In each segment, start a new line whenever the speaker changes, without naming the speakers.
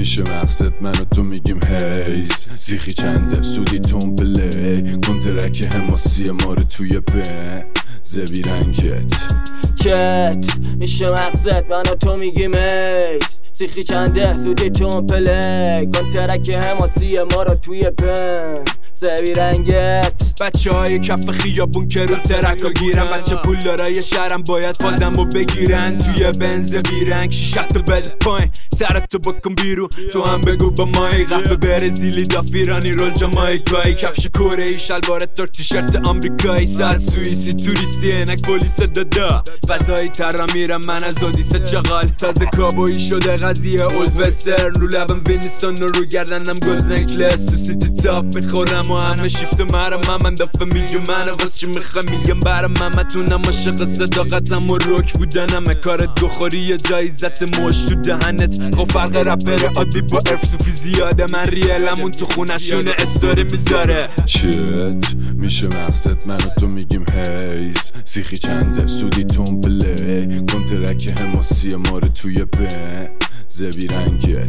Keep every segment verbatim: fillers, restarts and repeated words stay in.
میشه مقصد من و تو میگیم هیز سیخی چنده سودی تون پلی کنترک حماسی ما رو توی بن زبی رنگت
چت میشه مقصد من و تو میگیم هیز سیخی چنده سودی تون پلی کنترک حماسی ما رو توی بن زبی رنگت
بچه های کف خیابون که رو ترکا گیرن بچه پول دارای شهرم باید فازم رو بگیرن توی بنز بیرنگ شیشت بده پایین سرتو بکن بیرون تو هم بگو با مایی قهوه برزیلی دافیرانی رول جامایکایی کفش کره ای شلوار تر تیشرت آمریکایی سر سوئیسی توریستی اینک پلیس دادا فضایی تر را میرم من از اودیسه چغال تازه کابویی شده قضیه اولد وسترن رو لبم وینستون و رو گردنم گلد نکلس تو سیتی تاپ میخورم و همه شیفت مرم من دفعه میگم من واسه چی میخوام میگم برام ممتونم عاشق صداقتم و روک بودنم کارت بخوری یه جایزت مش تو دهنت خب فرق رپر عادی با ارفسوفی زیاده من ریلمون تو خونشونه استوری میذاره
چت میشه مقصد من و تو میگیم هیز سیخی چنده سودی تون پلی کنترک حماسی ما رو توی بن زبی رنگت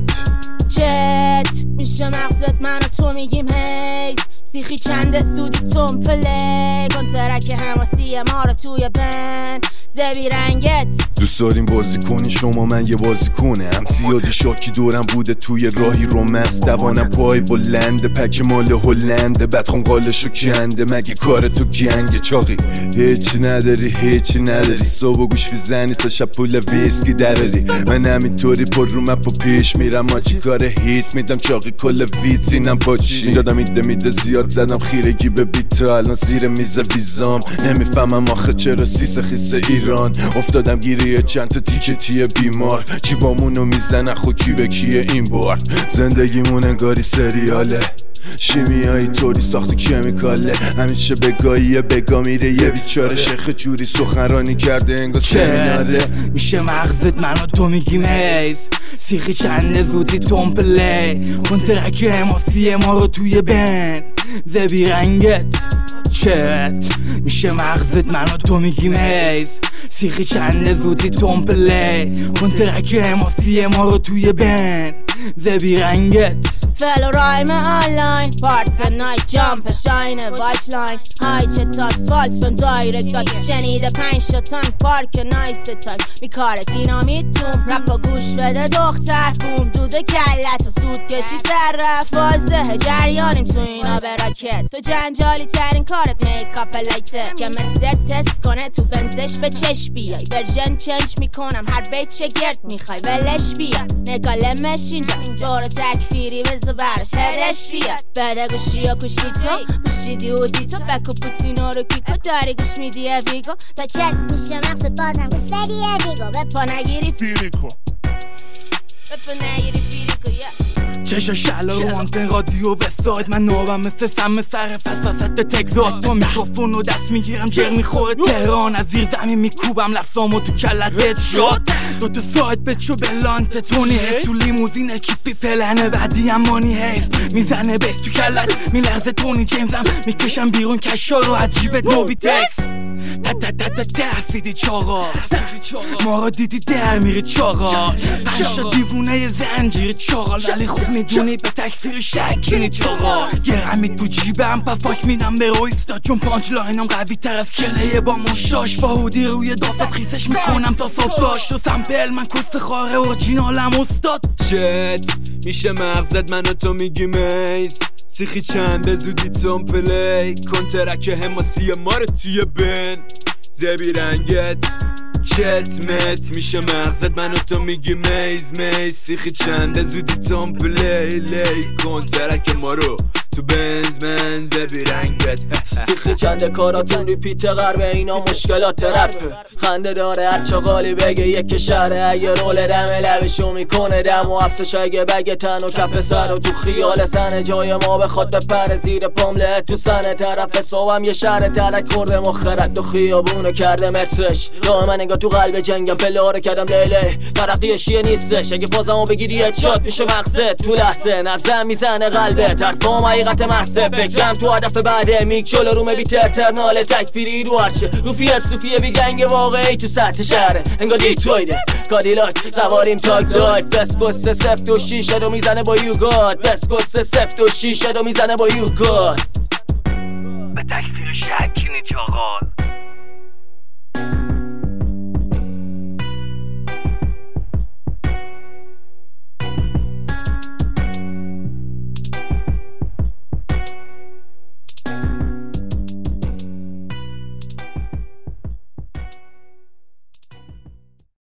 چت میشه مقصد من و تو میگیم هیز سیخی چنده سودی تون پلی کنترک حماسی ما رو توی بن زبی رنگت
دوست داریم بازی کنی شما من یه بازی کنه هم زیادی شاکی دورم بوده توی راهی رومنس دوانم پای بلنده پک مال هلنده بدخون قالشو کنده مگه کار تو گنگه چاقی هیچی نداری هیچی نداری صبح گوش میزنی تا شب پول ویسکی دراری من همینطوری پر رو مپ و پیش میرم آجی کار هیت میدم چاقی کل ویترینم پاچی میدادم ایده میده زیاد زدم خیرگی به بیتا الان زیر میز ویزام نمیفهمم آخه چرا سیس خیس ایران افتادم گیریه چند تا تیکتیه بیمار کی بامونو میزنه خود کی به کیه این بار زندگیمون انگاری سریاله شیمیایی طوری ساخت کمیکاله همیشه بگاهیه بگا میره یه بیچاره شیخ جوری سخنرانی کرده انگار سمیناره
میشه مغزت من و تو میگیم هیز سیخی چنده زودی تون پلی کنترک حماسی ما رو توی بن زبی رنگت چت میشه مغزت من و تو میگیم هیز سیخی چنده زودی تون پلی کنترک حماسی ما رو توی بن زبی رنگت
فلو رایم آنلاین پارت نایت جامپ شاینه وایت لاین های چت آسفالت بهم دایرکت داد شنیده پنج شتان پارک نایس تای میکارت اینا میتون رپا گوش بده دختر بوم دوده کلت و سود کشی طرف واضحه جریانیم تو اینا به راکت تو جنجالی ترین کارت میکاپ لایته که مستر تست کنه تو بنزش به چش بیای ورژن چنج میکنم هر بیت شگرد میخوای ولش بیا نگالمش اینجاست دور تکفیری بزا برش هدش بیاد بده گوشی یا کشی تو پوشیدی و دی تو بکو پوتینو رو کیکو داری گوش میدی ویگو تا چت میشه مقصد بازم گوش بدی ویگو بپا نگیری فیلیکو بپا نگیری فیلیکو یا
چشا شلا رو آنتن رادیو وستاید من نوبم مثل سم سر فس وسط تگزاس تو میکروفون و دست میگیرم جر میخوره تهران از زیر زمین میکوبم لفظامو تو کلت شد دو تا ساعت بچو به لانت تونی تو لیموزین کیپی پلنه بعدی هم مانی هیست میزنه بیس تو کلت میلرزه تونی جیمزم میکشم بیرون کشا رو عجیبت نوبی تکس تا تا تا تا تا سیدی چاقا ما رو دیدی در میری چاقا پنشا دیوونه ی زنجیر چاقا ولی خوب میدونی به تکفیر شکنی چاقا یه رمی تو جیبم پا فاک میدم به رویستا چون پانچ لاینم قوی تر از کله با مشاش با هودی روی دافت خیسش میکنم تا صبح باش تو سمپل من کست خاره اورجینالم استاد چت میشه مغزت من و تو میگیم ایز سیخی چنده زودی تون پلی کنترک حماسی ما رو توی بن زبی رنگت چت مت میشه مغزت من و تو میگی میز میز سیخی چنده زودی تون پلی لی کنترک ما رو تو بنز منز بی رنگت
سیخی چنده کاراتون ریپیت غربه اینا مشکلات رپ خنده داره هر چاقالی بگه یک شهره اگه رول دم لبشو میکنه دم و حبسش اگه بگه تن و کپ سر و تو خیال سنه جای ما بخواد بپره زیر پامله تو سنه طرف صوبم یه شهر ترک کرده مخرد تو خیابونو کرده مترش یا من انگار تو قلب جنگم پله کردم لیله ترقی شیه نیستش اگه بازمو بگیری هدشات میشه مغزت تو لحظه نبزن میزنه قلبت حرفام حقیقت محض فکرم تو هدف بعد میک جلو رومه بی ترنال تکفیری رو هرچه روفیت صوفیه بی گنگ واقعی تو سطح شهره انگار دیترویده کادیلاک سواریم تاک دایت بسکوس سفت و شیشه رو میزنه با یوگارد بسکوس سفت و شیشه رو میزنه با یوگارد
به تکفیر شکی نیچ آقال